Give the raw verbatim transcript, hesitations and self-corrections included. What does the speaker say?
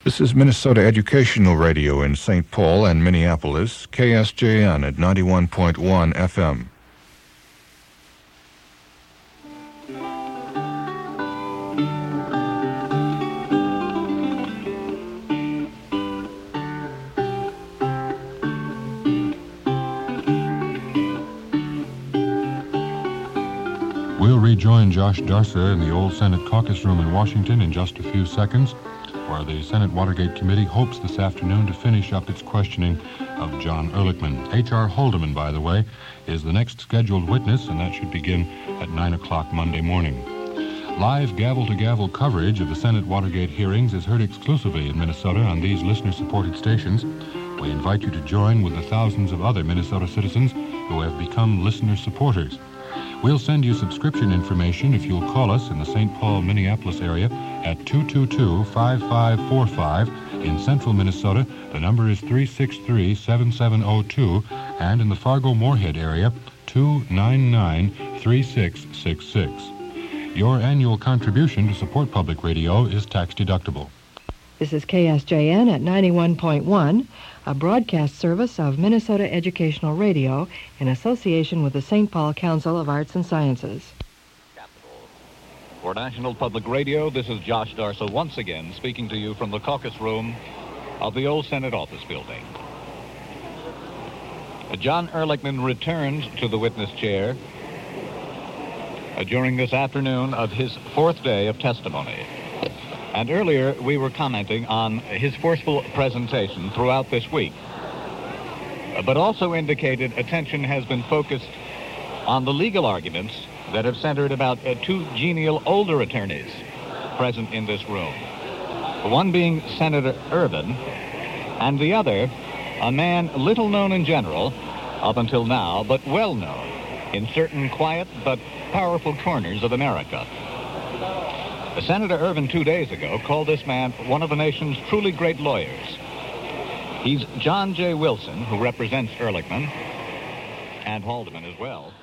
This is Minnesota Educational Radio in Saint Paul and Minneapolis, K S J N at ninety-one point one F M. We'll rejoin Josh Darsa in the old Senate caucus room in Washington in just a few seconds, where the Senate Watergate Committee hopes this afternoon to finish up its questioning of John Ehrlichman. H R Haldeman, by the way, is the next scheduled witness, and that should begin at nine o'clock Monday morning. Live gavel-to-gavel coverage of the Senate Watergate hearings is heard exclusively in Minnesota on these listener-supported stations. We invite you to join with the thousands of other Minnesota citizens who have become listener supporters. We'll send you subscription information if you'll call us in the Saint Paul, Minneapolis area at two two two, five five four five. In central Minnesota, the number is three six three, seven seven zero two, and in the Fargo-Moorhead area, two nine nine, three six six six. Your annual contribution to support public radio is tax-deductible. This is K S J N at ninety-one point one, a broadcast service of Minnesota Educational Radio in association with the Saint Paul Council of Arts and Sciences. For National Public Radio, this is Josh Darsa once again speaking to you from the caucus room of the old Senate office building. John Ehrlichman returned to the witness chair uh, during this afternoon of his fourth day of testimony. And earlier, we were commenting on his forceful presentation throughout this week, but also indicated attention has been focused on the legal arguments that have centered about uh, two genial older attorneys present in this room. One being Senator Ervin, and the other, a man little known in general up until now, but well known in certain quiet but powerful corners of America. Senator Ervin, two days ago, called this man one of the nation's truly great lawyers. He's John J. Wilson, who represents Ehrlichman and Haldeman as well.